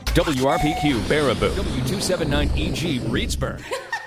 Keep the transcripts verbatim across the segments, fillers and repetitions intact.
W R P Q Baraboo, W two seventy-nine E G Reedsburg.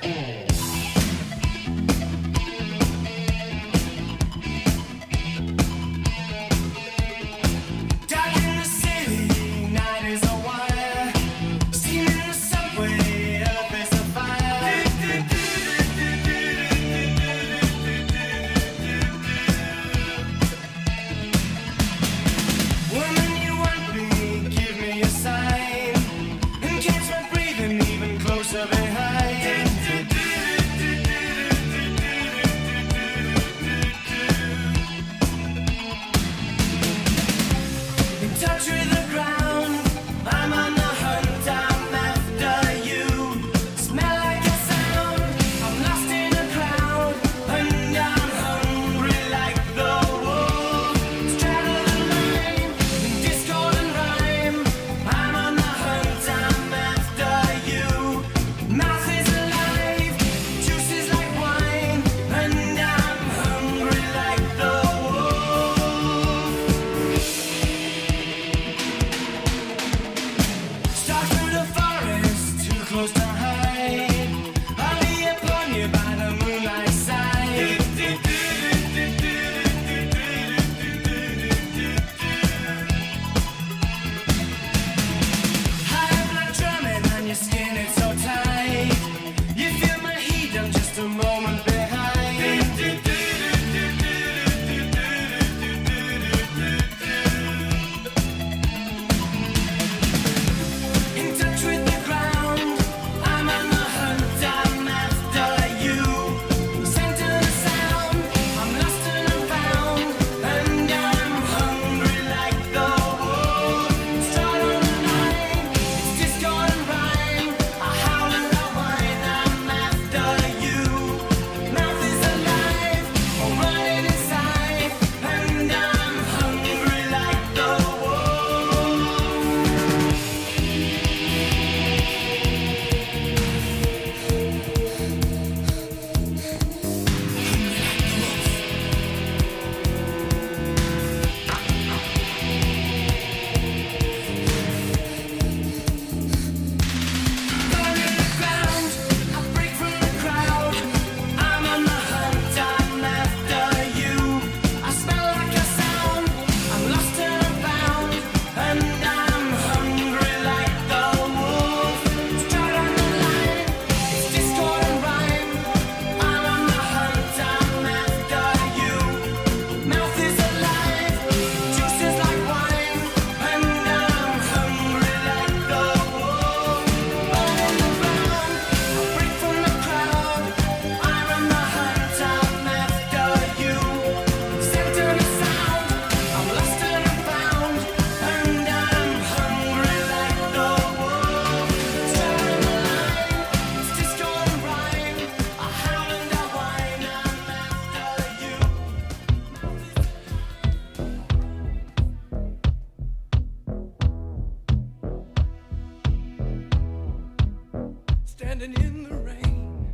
Standing in the rain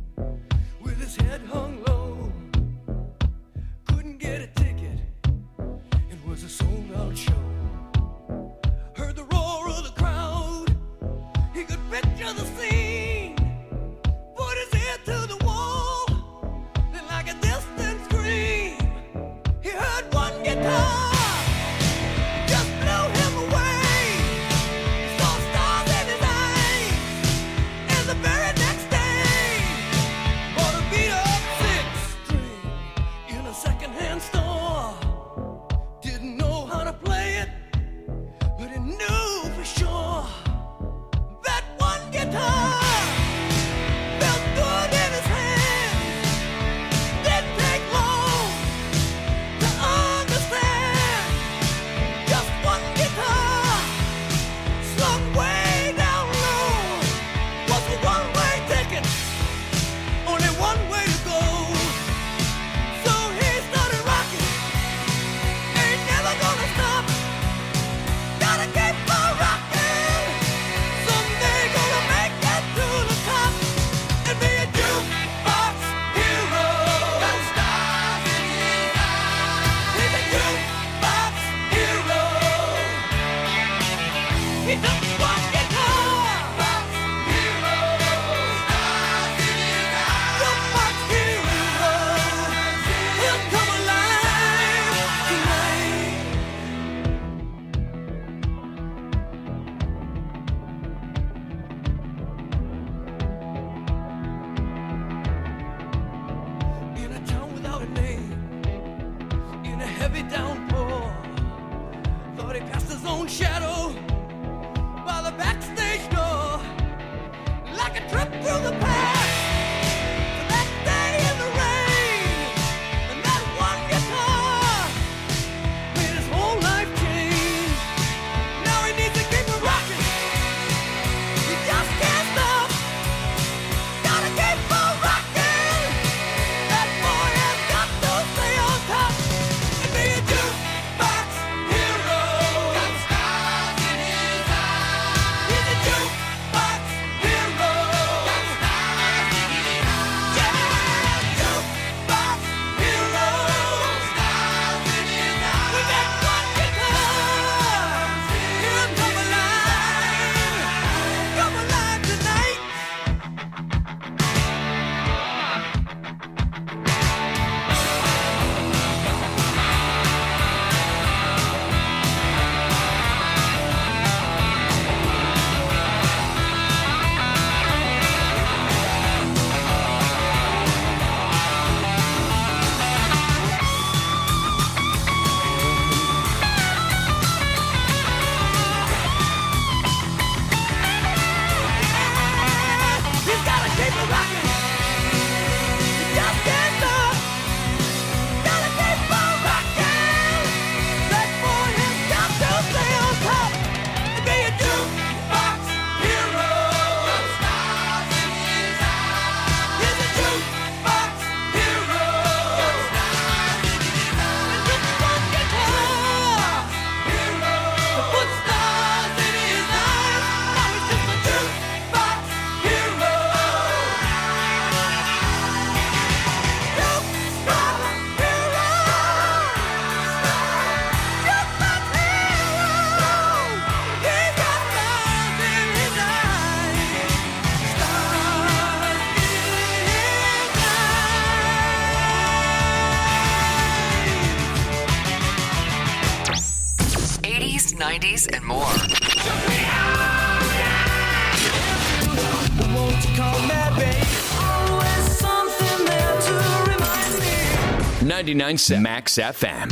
with his head hung low, couldn't get a ticket, it was a sold out show. Heard the roar of the crowd, he could picture the scene, put his ear to the wall, then like a distant scream, he heard one guitar. Very next heavy downpour. Thought he passed his own shadow by the backstage door, like a trip through the past. To that day in the rain, and that one guitar made his whole life change. Now he needs to keep it rocking. He just can't stop. Gotta keep on rocking. That boy has got to stay on top and be a jukebox hero. Got stars in his eyes. He's a jukebox hero. Got stars in his eyes. Yeah, jukebox hero. Stars in his eyes. With that one guitar, he'll come alive. Come alive tonight. He's gotta keep it rocking. He just can't stop. Gotta keep on rocking. That boy has got to stay on top and be a jukebox hero. Got stars in his eyes. He's a jukebox hero. Got stars in his eyes. And just one guitar hero. To put stars in his eyes. Now he's just a jukebox hero. eighties, nineties, and more. ninety-nine point seven Max F M.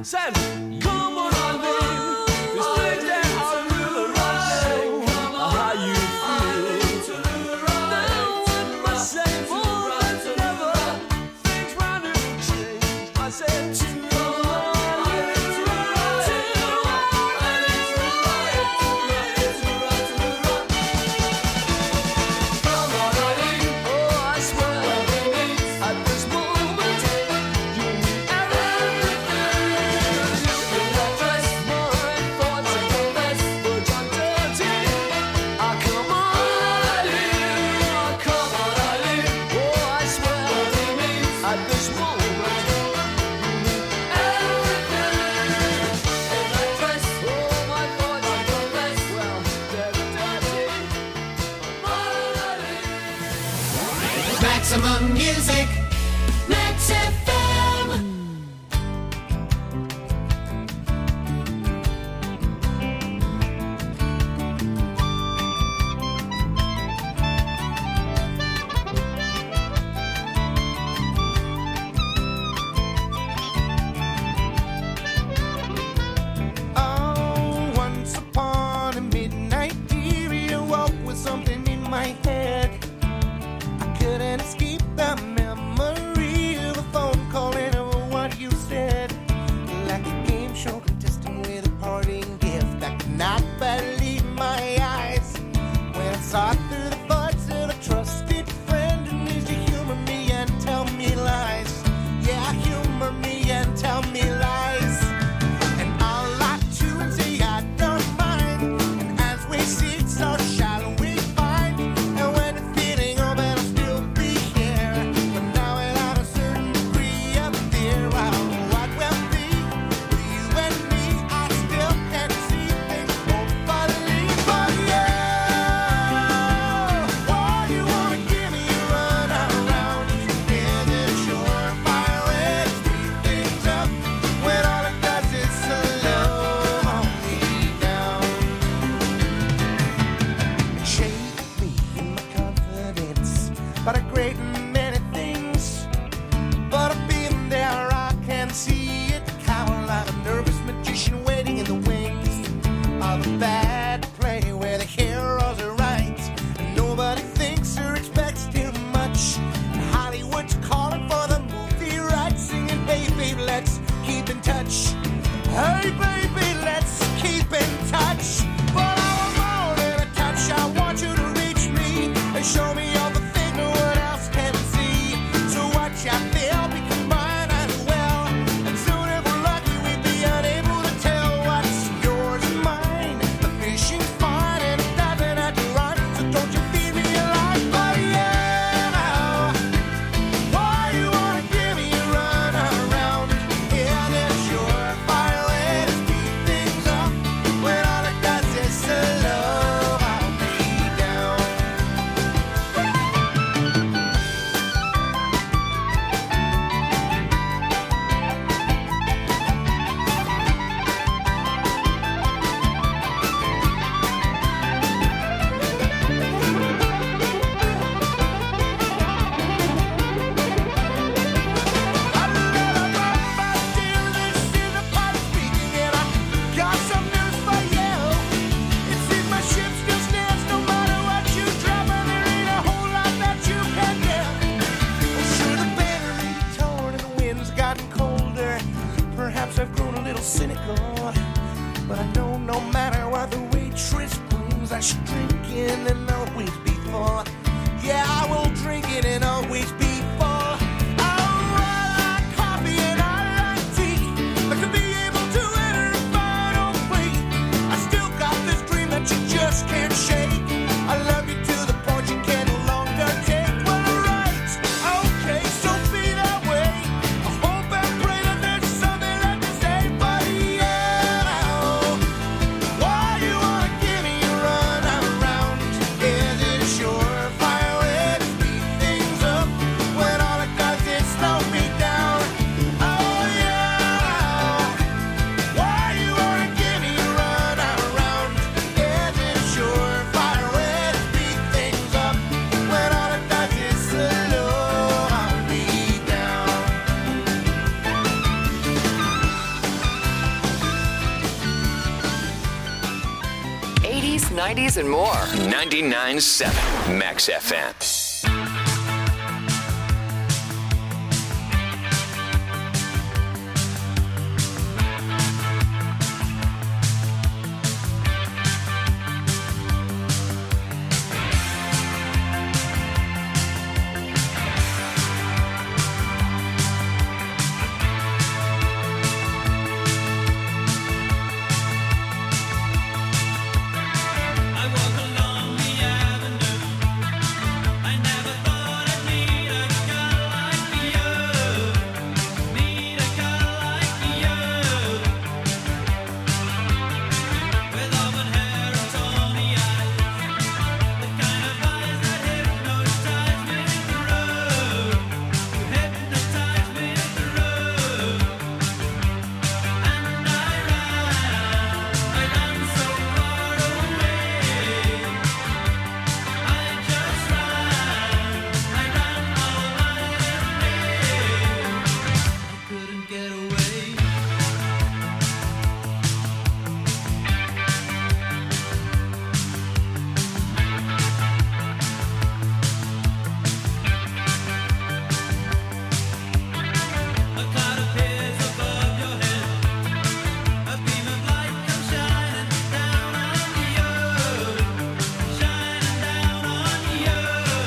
said, come on, darling, this place that I really like. How you feel? Now in my same old never, things round and change. I said, Maximum Music, Max F M. Oh, once upon a midnight dear, you woke with something in my head. I couldn't escape the memory of a phone call and of what you said. Like a game show contestant with a parting gift, I could not believe my eyes when I saw through the buds of a trusted friend who needs to humor me and tell me lies. Yeah, humor me and tell me lies. And I'll lie to and say I don't mind. And as we seek, so shall we find. And when the feeling of it, I'll still be here. But now without a certain degree of fear, I don't know what will be. With you and me, I still can't see things both believe. But yeah, why you wanna give me a run around? Is it surefire way to speed things up when all it does is slow me down? Shake me in my confidence about a great many things, but I've been there, I can see it, cower like a nervous magician waiting in the wings of a bad play where the heroes are right and nobody thinks or expects too much. And Hollywood's calling for the movie rights, singing, hey baby, let's keep in touch. Hey baby, let's keep in touch. But I want more than a touch, I want you to reach me and show me all the things no one else can see. So what you feel become mine as well. And soon if we're lucky we'd be unable to tell what's yours and mine. The fishing's fine and it doesn't have to run, so don't you feed me alive. But yeah, why you wanna give me a run around? Yeah, that's your fire way to speed things up when all it does is slow me down. I've grown a little cynical, but I know no matter what the waitress brings, I should drink it and always be full. Yeah, I will drink it and always be full. I like coffee and I like tea, but to be able to enter a final plea, I still got this dream that you just can't shake. I love you to the point you can no longer take. Well, right, okay, so be that way. I hope and pray that there's something left to say, but yeah, why you wanna give me a run around? Is it a surefire way to speed things up nineties and more. ninety-nine point seven Max F M. I walk along the avenue. I never thought I'd meet a girl like you. Meet a girl like you. With auburn hair and tawny eyes. The kind of eyes that hypnotize me through. You hypnotize me through. And I ran, I ran so far away. I just ran, I ran all night and day. I couldn't get away. A cloud appears above your head. A beam of light comes shining down on you, shining down on you.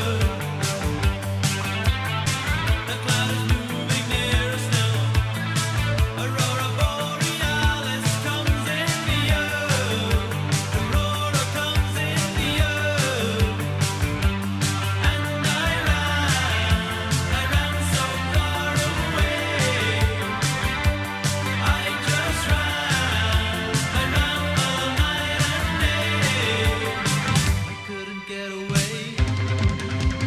The cloud is moving nearer still. Aurora borealis comes into you. Aurora comes into you. And I ran, I ran so far away. I just ran, I ran all night and day. I couldn't get away.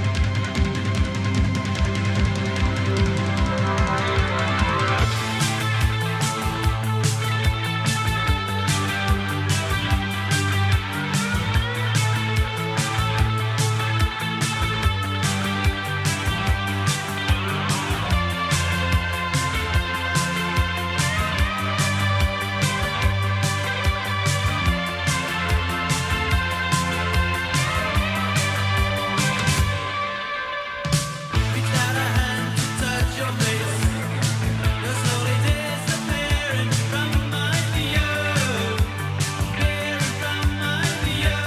Reached out a hand to touch your face. You're slowly disappearing from my view, disappearing from my view.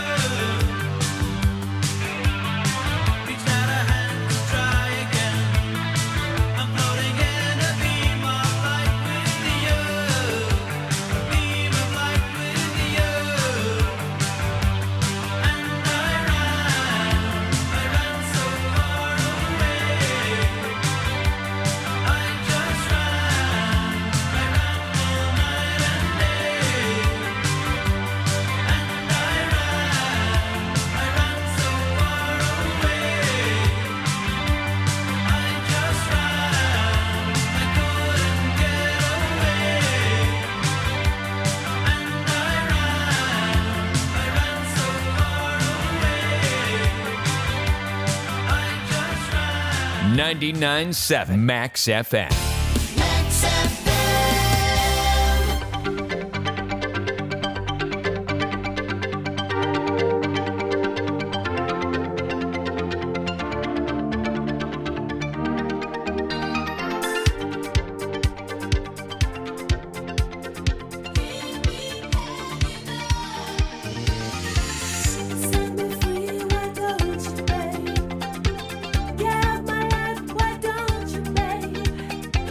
Reached out a hand to try again. I'm floating in a beam of light with you, a beam of light with you. And I ran, I ran so far away. I just ran, I ran all night and day. And I ran, I ran so far away. I just ran, I couldn't get away. And I ran, I ran so far away. I just ran. ninety-nine point seven Max F M. Max F M. Set me free, why don't you, babe? Get my life, why don't you, babe?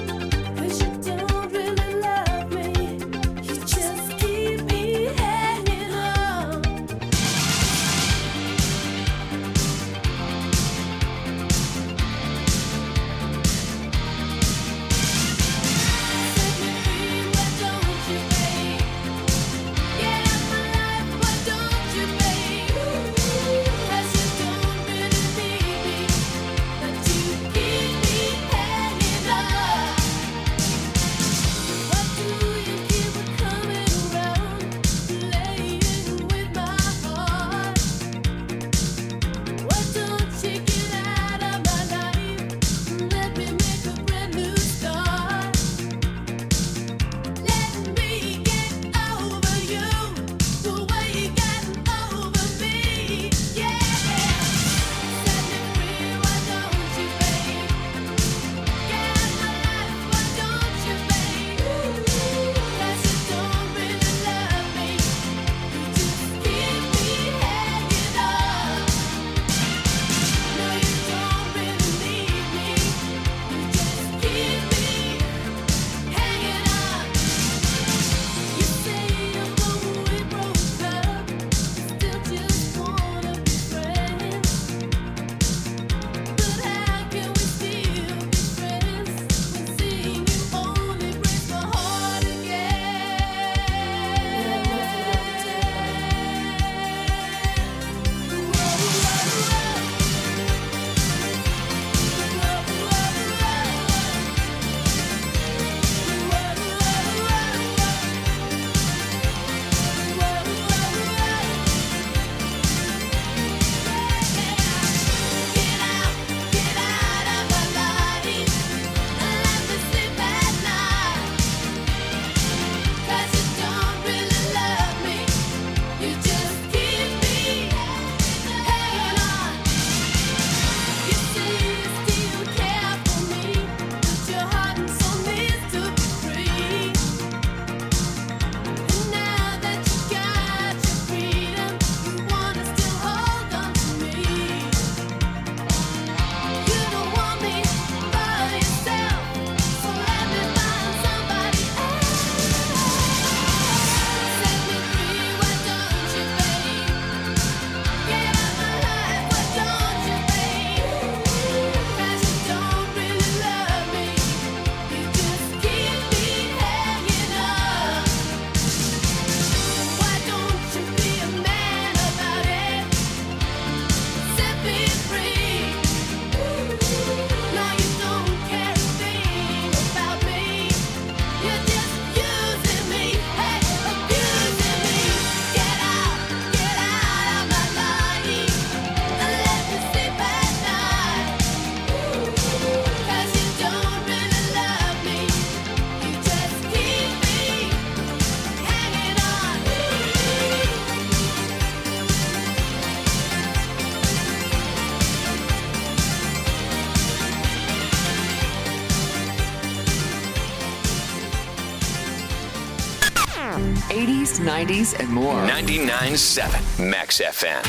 eighties, nineties, and more. ninety-nine point seven Max F M.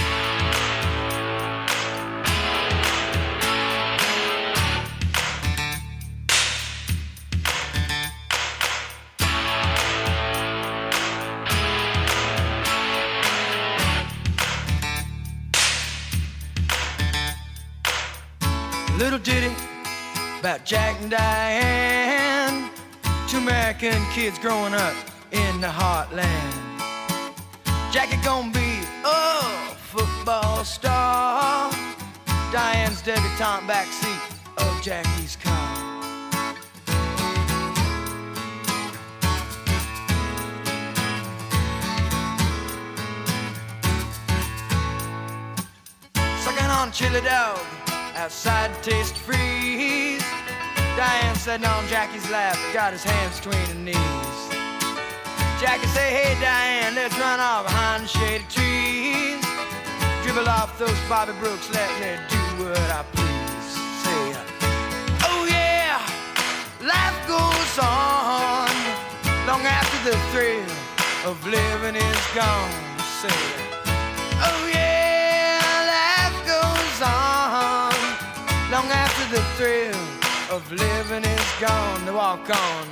Little ditty about Jack and Diane, two American kids growing up in the heartland. Jackie gonna be a football star, Diane's debutante backseat of Jackie's car. Sucking on a chili dog outside Taste Freeze. Diane sitting on Jackie's lap, got his hands between her knees. Jackie say, hey Diane, let's run off behind the shady trees. Dribble off those Bobby Brooks, let me do what I please. Say, oh yeah, life goes on long after the thrill of living is gone. Say, oh yeah, life goes on long after the thrill of living is gone. To walk on.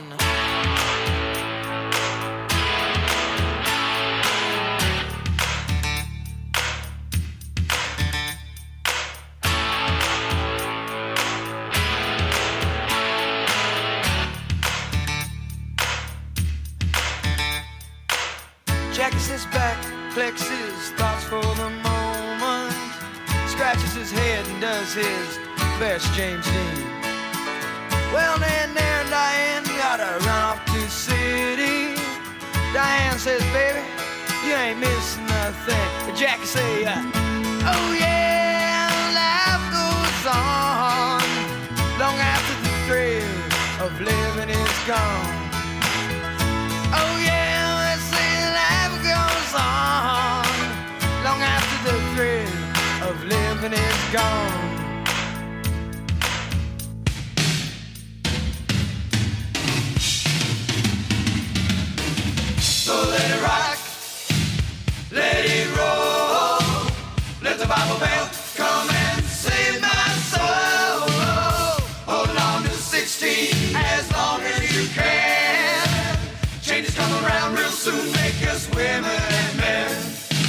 Jackie sits back, collects his thoughts for the moment, scratches his head and does his best James Dean. Well, then there, Diane, gotta run off to the city. Diane says, baby, you ain't missing nothing. But Jackie say, uh, oh yeah, life goes on long after the thrill of living is gone. Oh yeah, they say life goes on long after the thrill of living is gone. So let it rock, let it roll, let the Bible belt come and save my soul. Hold on to sixteen as long as you can. Changes come around real soon, make us women and men.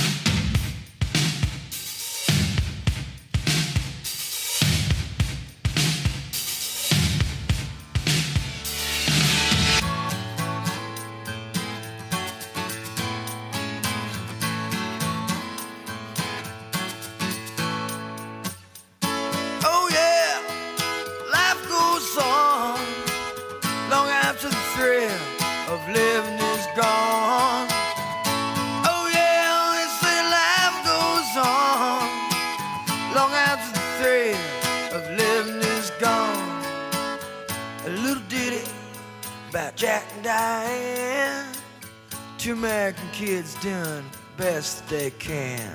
Living is gone. Oh yeah, they say life goes on long after the thrill of living is gone. A little ditty about Jack and Diane, two American kids doing best they can.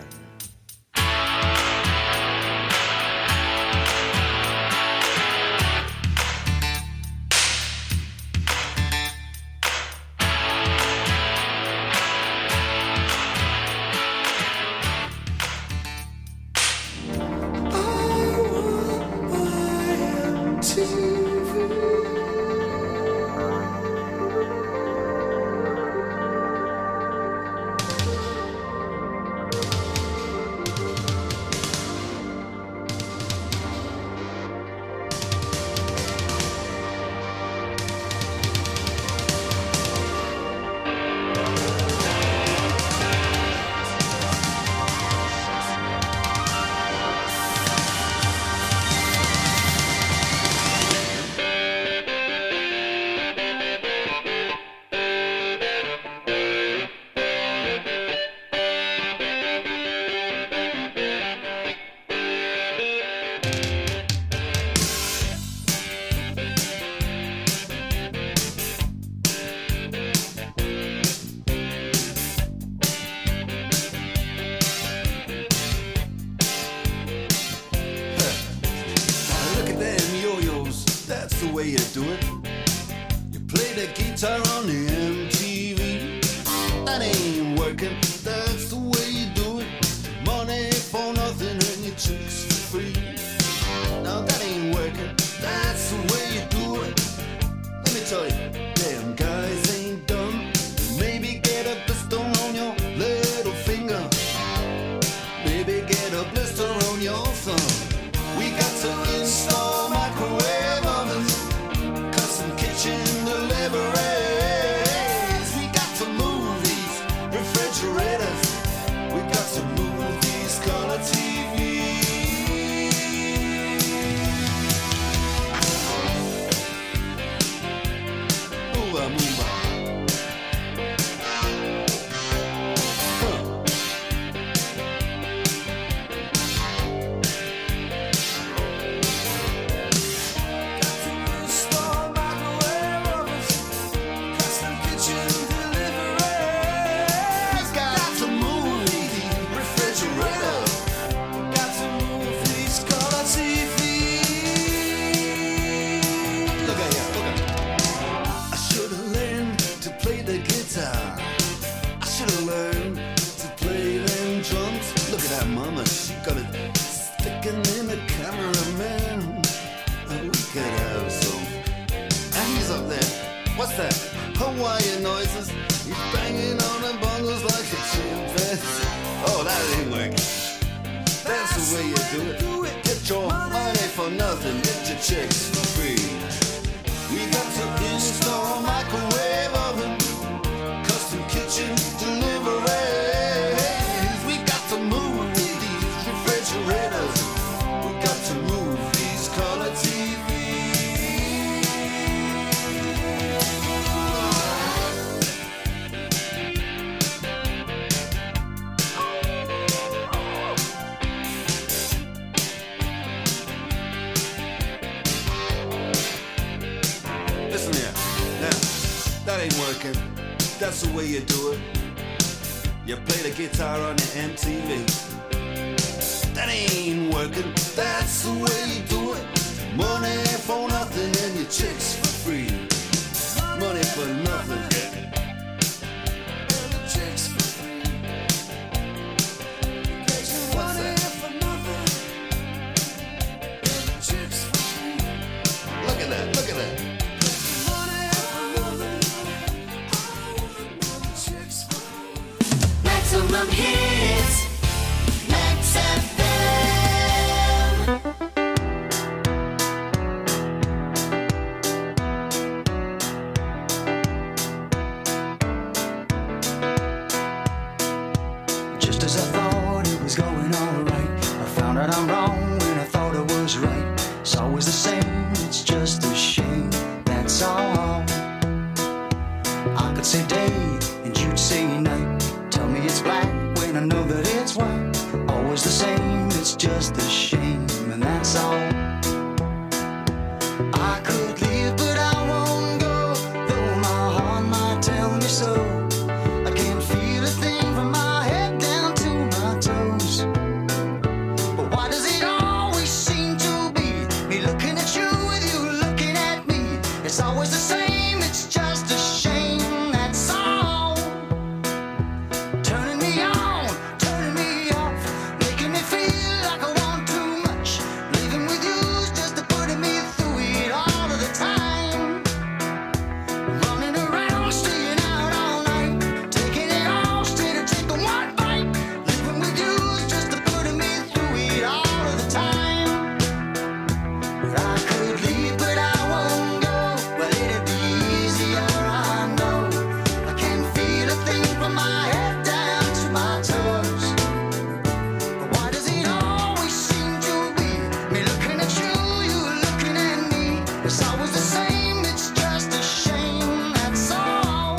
Moomba. Huh. Store microwave ovens, custom kitchen deliveries. Got to move the refrigerator. Got to move these color T Vs. Look at here, look at here. I should have learned to play the guitar. I should have learned to play them drums. Look at that mama, she got it sticking in the cameraman. And we could have some. And he's up there. What's that? Hawaiian noises. He's banging on the bongos like a chimpanzee. Oh, that ain't working. That's the way you do it. Get your money for nothing. Get your chicks for free. We got to install a microwave oven, custom kitchen deliveries. We got to move these refrigerators. We got to move these color T Vs. Listen here. Now, that ain't working. That's the way you do it. You play the guitar on the M T V. That ain't working. That's the way you do it. Money for nothing and your chicks for free. Money for nothing. And the chicks for free. What's that? Look at that, look at that. Maximum hits. Max F M. Just as I thought it was going alright, I found out I'm wrong when I thought I was right. It's always the same, it's just a shame, that's all. I could say day and you'd say night. Tell me it's black when I know that it's white. Always the same, it's just a shame, and that's all. I could leave, but I won't go, though my heart might tell me so. I can't feel a thing from my head down to my toes. But why does it always seem to be me looking at you with you looking at me? It's always the same, it's just a shame, that's all. Turning me on, turning me off, making me feel like I want too much. Leaving with you's just putting me through it all of the time. Running around, staying out all night, taking it all straight or taking one bite. Living with you's just putting me through it all of the time. But I could leave, but I won't go. Well, it'd be easier, I know. I can't feel a thing from my head down to my toes. But why does it always seem to be me looking at you, you looking at me? It's always the same, it's just a shame, that's all.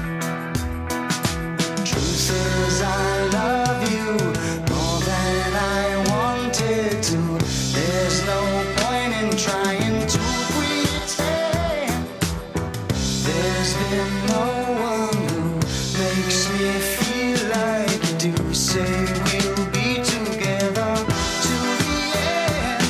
Truth says I love you more than I wanted to. There's no point in trying to pretend. There's been no one who makes me feel like you do. Say we'll be together to the end.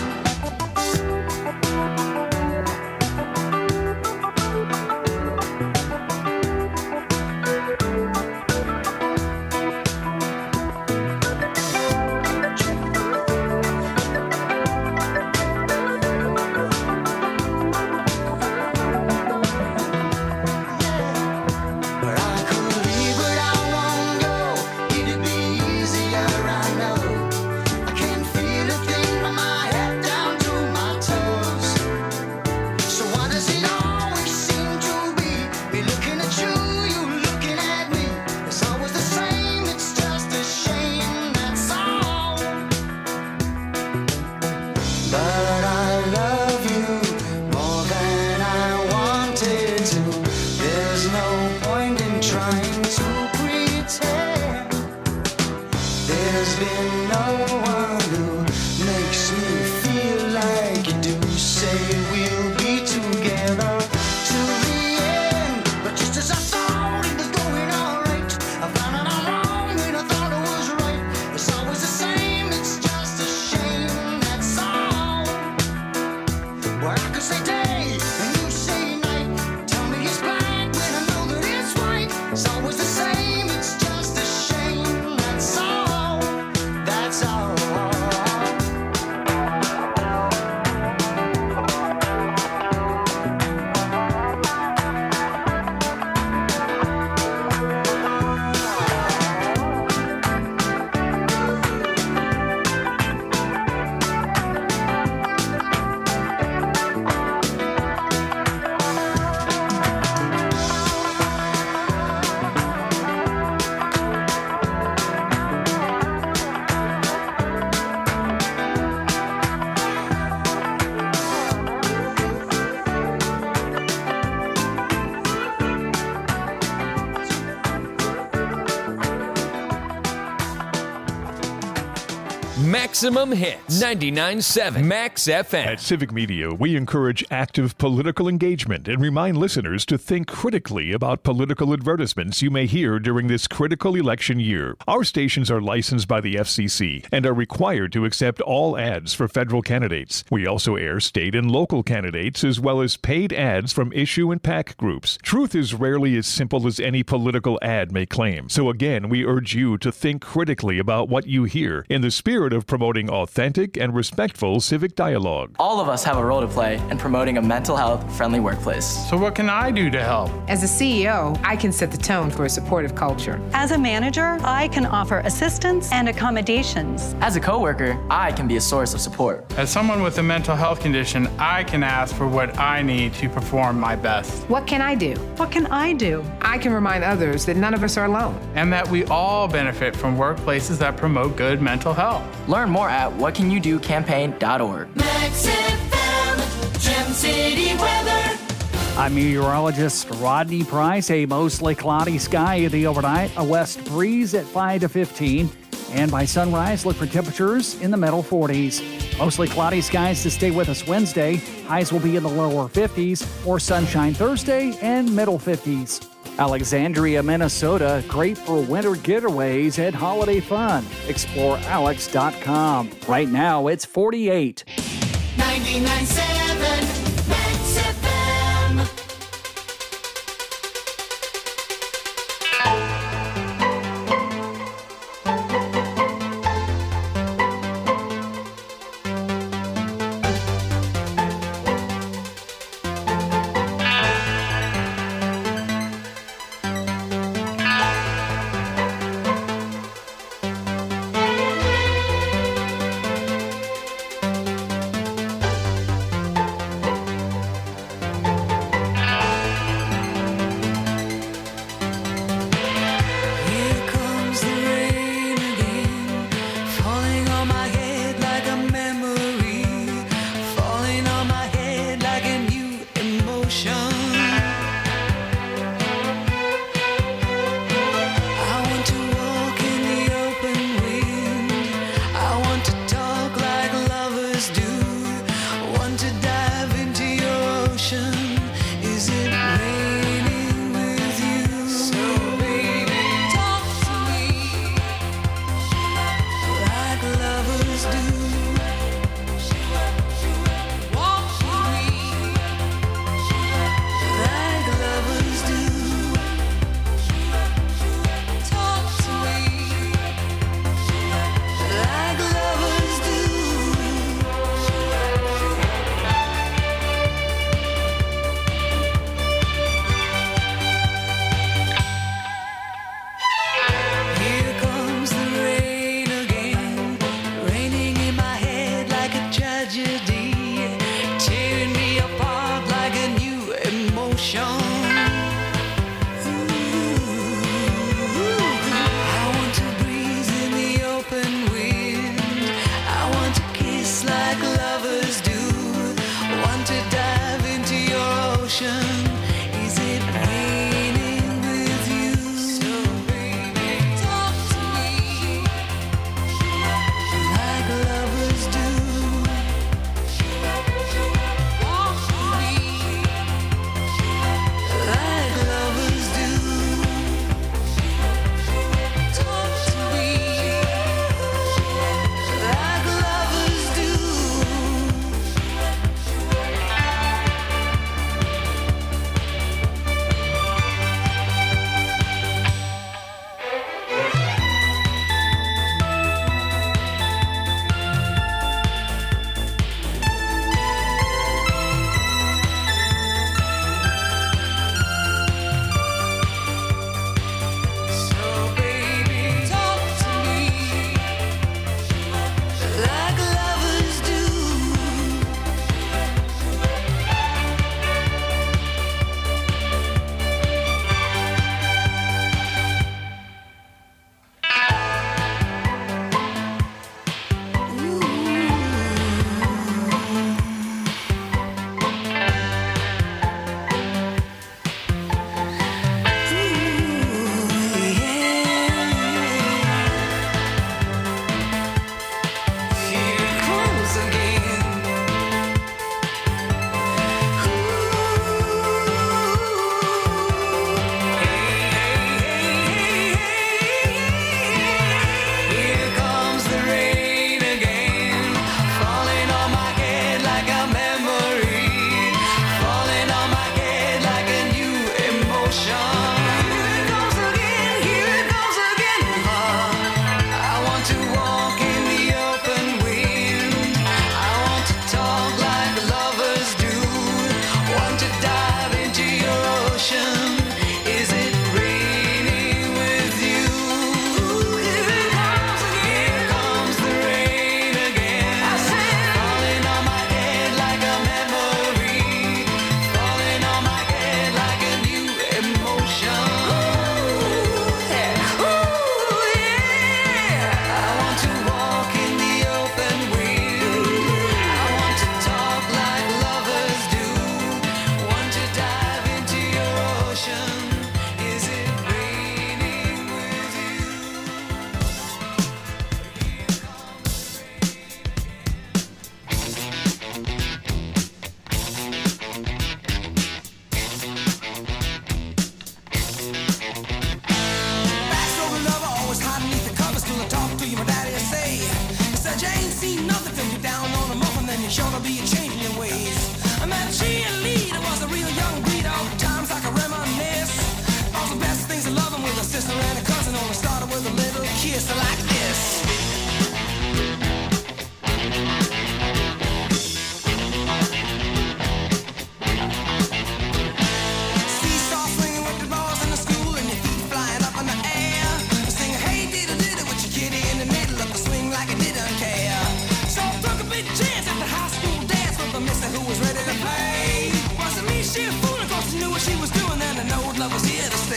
been no one who makes me feel like you do. Say we'll be together till the end, but just as I thought it was going all right, I found out I'm wrong when I thought it was right. It's always the same, it's just a shame, that's all. Well, I could say day and you say night. Tell me it's blank when I know that it's right. It's always the same, it's just a shame, that's all, that's all. Maximum Hits, ninety-nine point seven Max F M. At Civic Media, we encourage active political engagement and remind listeners to think critically about political advertisements you may hear during this critical election year. Our stations are licensed by the F C C and are required to accept all ads for federal candidates. We also air state and local candidates as well as paid ads from issue and PAC groups. Truth is rarely as simple as any political ad may claim. So again, we urge you to think critically about what you hear in the spirit of promoting authentic and respectful civic dialogue. All of us have a role to play in promoting a mental health friendly workplace. So what can I do to help? As a C E O, I can set the tone for a supportive culture. As a manager, I can offer assistance and accommodations. As a coworker, I can be a source of support. As someone with a mental health condition, I can ask for what I need to perform my best. What can I do? What can I do? I can remind others that none of us are alone. And that we all benefit from workplaces that promote good mental health. Learn more at what can you do campaign dot org. Max F M, Gem City weather. I'm meteorologist Rodney Price. A mostly cloudy sky in the overnight, a west breeze at five to fifteen. And by sunrise, look for temperatures in the middle forties. Mostly cloudy skies to stay with us Wednesday. Highs will be in the lower fifties, or sunshine Thursday and middle fifties. Alexandria, Minnesota, great for winter getaways and holiday fun. explore alex dot com. Right now, it's forty-eight. ninety-nine point seven Max F M.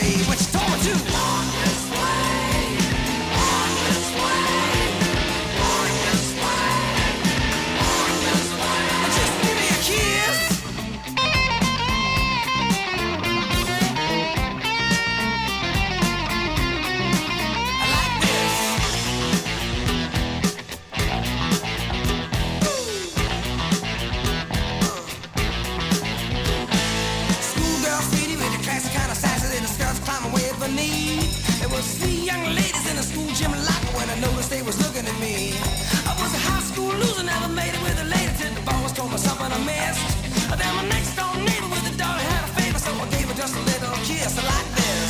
way when she told me to walk this way, walk this way, walk this way, walk this way. Just give me a kiss. I like this. Schoolgirl sweetie with the classic kind of sashes and the skirts climbing way up her knee. There was three young ladies in the school gym locker when I noticed they was looking at me. I was a high school loser, never made it with a lady till the boss told me something I missed. Then my next door neighbor with a daughter had a favor, so I gave her just a little kiss like this.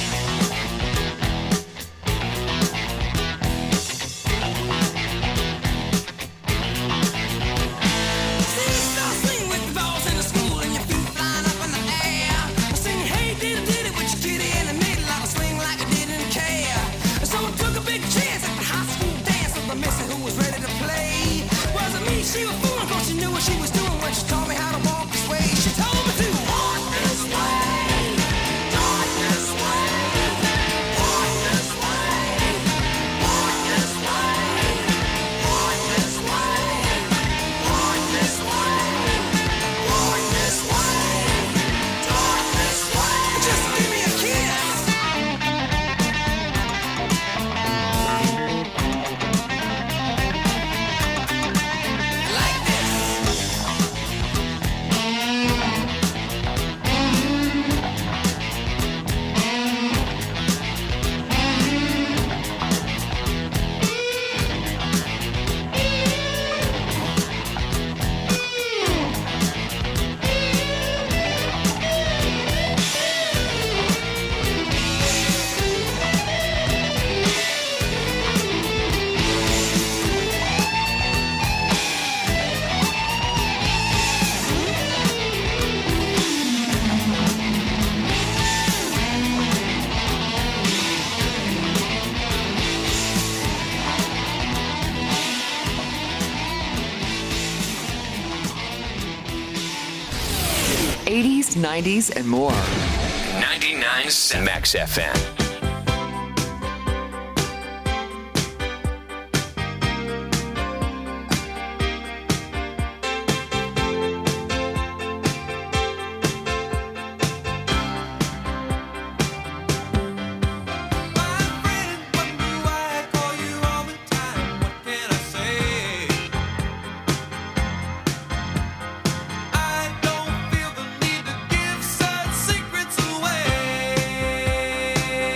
See, you start swinging with the balls in the school and your feet flying up in the air. Sing, hey, diddy, diddy, with your kitty in the middle. I was swing like I didn't care. So I took a big chance at the high school dance with my missy who was ready to play. Wasn't me, she was fooling, cause she knew what she was doing when she taught me how to walk this way. She told me to walk this way, walk this way, walk this way, walk this way, walk this way, walk this way, walk this way, walk this way. Just give me a kiss. Like this. eighties, nineties, and more. ninety-nine point seven Max F M. Secrets away.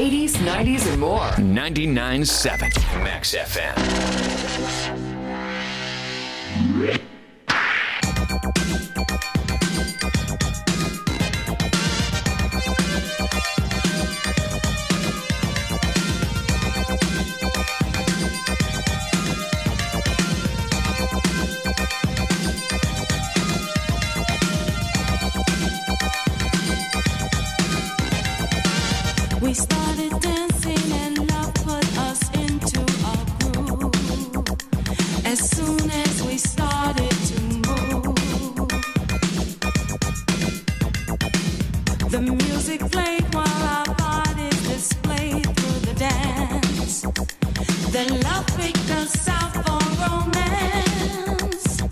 eighties, nineties, and more. ninety-nine point seven Max F M. We started dancing and love put us into a groove. As soon as we started to move, the music played while our bodies displayed through the dance. Then love picked us out for romance.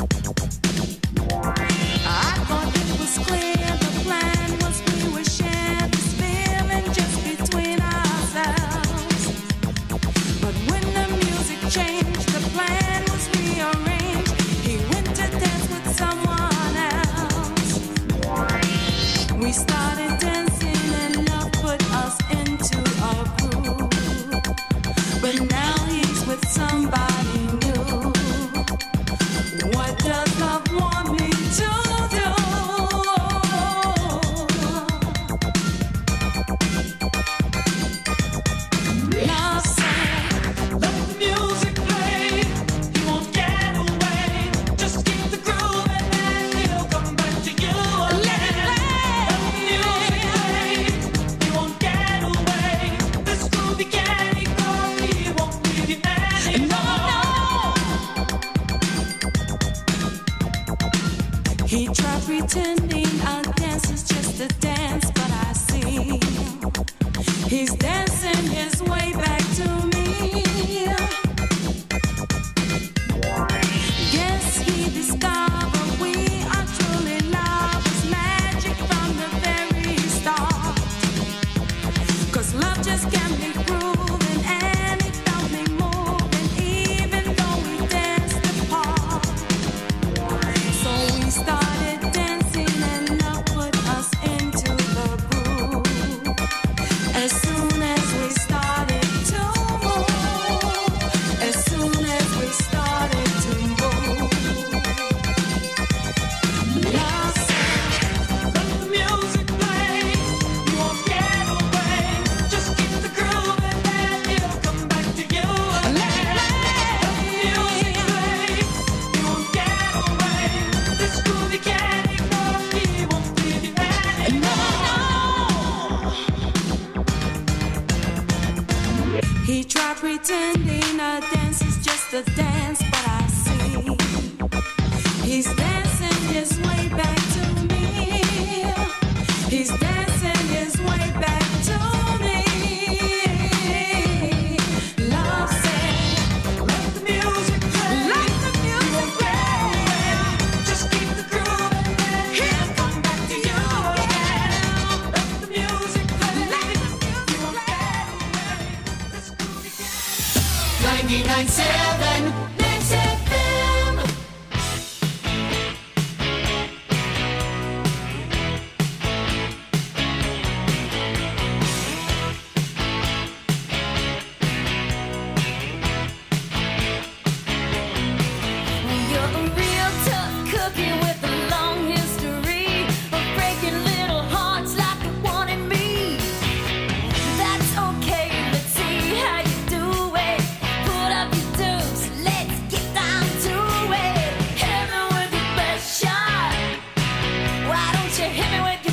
I thought it was clear the plan was we would share this feeling just between ourselves. But when the music changed, the plan was rearranged. He went to dance with someone else. We started dancing and love put us into a groove. But now he's with somebody new. What does love want me to do? Love said, let the music play. He won't get away. Just keep the groove and then he'll come back to you again. Let the music play. He won't get away. This groove he can't ignore. He won't leave you anymore. He tried pretending our dance is just a dance, but I see he's dancing his way back to me. Yes, he discovered we are truly lovers, magic from the very start. 'Cause love just can't be proven, and it felt me moving, even though we danced apart. So we started dancing and love put us into the groove. As soon as we started to move, as soon as we started to move, love said, let the music play. You won't get away. Just keep the groove and then he'll come back to you again. Let the music play. You won't get away. This groove you can't ignore. He won't leave you anymore. He tried pretending a dance is just a dance, but I see he's dancing his way back to me. He's dancing his way back to me. Love said, let the music play. Let the music play. Just keep the groove and then he'll come back to you again. Let the music play. Let the music play. This groove you can't. ninety-nine point seven Max F M. You're a real tough cookie with a long history of breaking little hearts like the one in me. That's okay, let's see how you do it. Put up your dues, let's get down to it. Hit me with your best shot. Why don't you hit me with